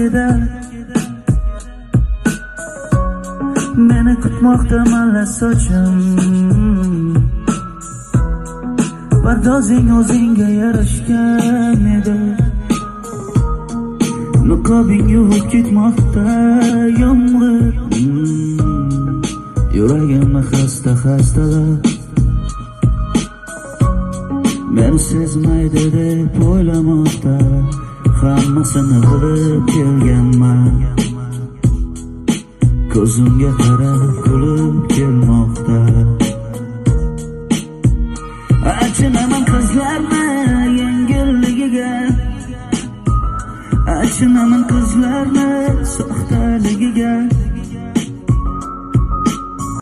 ko'ylagida meni kutmoqda malla sochim. Pardozing o'zingga yarashgan edi, niqobing yuvib ketmoqda yomg'ir. Yuragimni xasta-xastalab, meni sezmaydi deb o'ylamoqda. Hammasini bilib kelganman, ko'zimga qarab kulib